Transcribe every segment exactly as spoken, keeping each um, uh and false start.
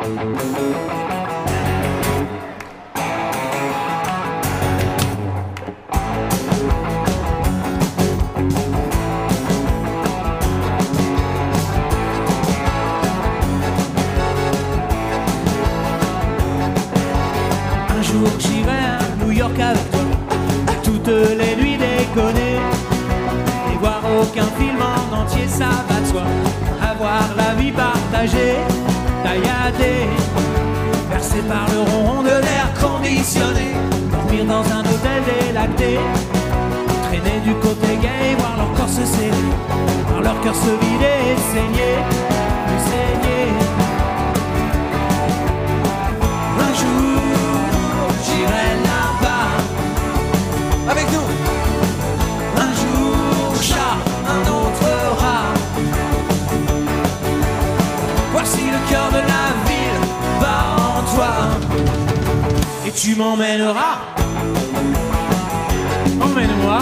Un jour j'irai à New York avec toi, toutes les nuits déconner, et voir aucun film en entier, ça va de soi. Avoir la vie partagée, tailladée, versée par le ronron de l'air conditionné, dormir dans un hôtel délaté, traîner du côté gay, voir leur corps se serrer, voir leur cœur se vider et saigner, et saigner. Un jour, j'irai là-bas avec nous. Un jour, chat, un autre rat. Voici le cœur de la ville bat en toi, et tu m'emmèneras. Emmène-moi.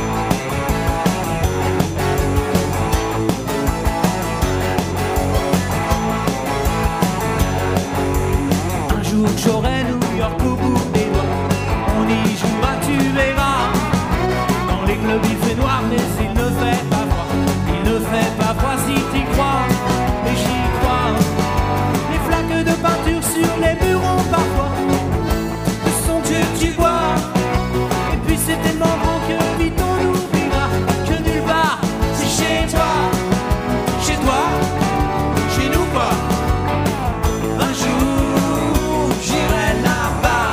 Un jour j'aurai New York au bout des doigts, on y jouera, tu verras. Dans les clubs il fait noir mais il ne fait pas froid, il ne fait pas froid si t'y crois, et j'y crois. Les flaques de peinture sur les murs ont parfois le son que tu vois, et puis c'est tellement beau que vite on oubliera que nulle part c'est chez toi, chez toi, chez nous quoi. Un jour j'irai là-bas,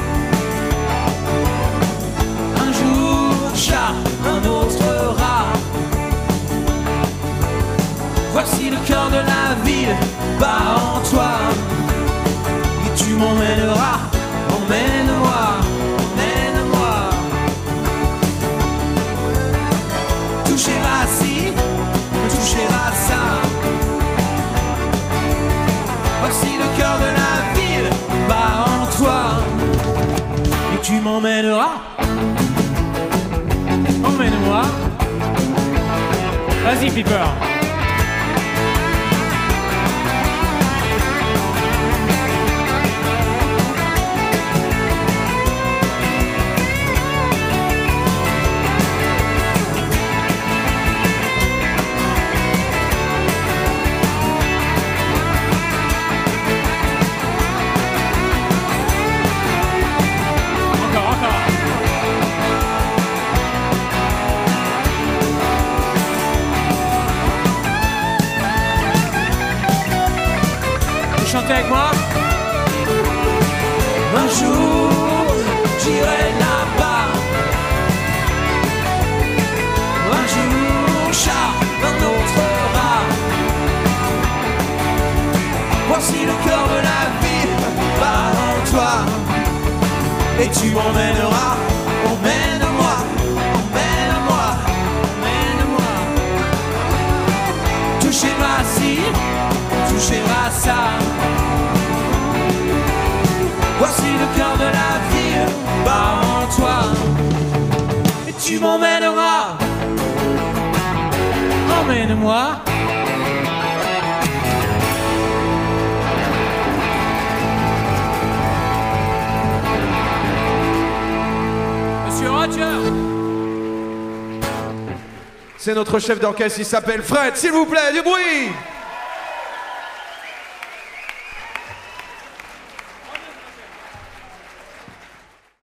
un jour chat, un autre rat. Voici le cœur de la ville bat en toi, et tu m'emmèneras, emmène-moi, emmène-moi. Touchera ci, touchera ça. Voici le cœur de la ville bat en toi, et tu m'emmèneras, emmène-moi. Vas-y Piper. Chantez avec moi. Un jour j'irai là-bas, un jour chat, un autre rat. Voici le cœur de la ville bat en toi, et tu m'emmèneras, emmène-moi, emmène-moi, emmène-moi. Touchera ci, touchera ça. Voici le cœur de la ville bat en toi, et tu m'emmèneras, emmène-moi. Monsieur Roger. C'est notre chef d'orchestre, il s'appelle Fred, s'il vous plaît, du bruit.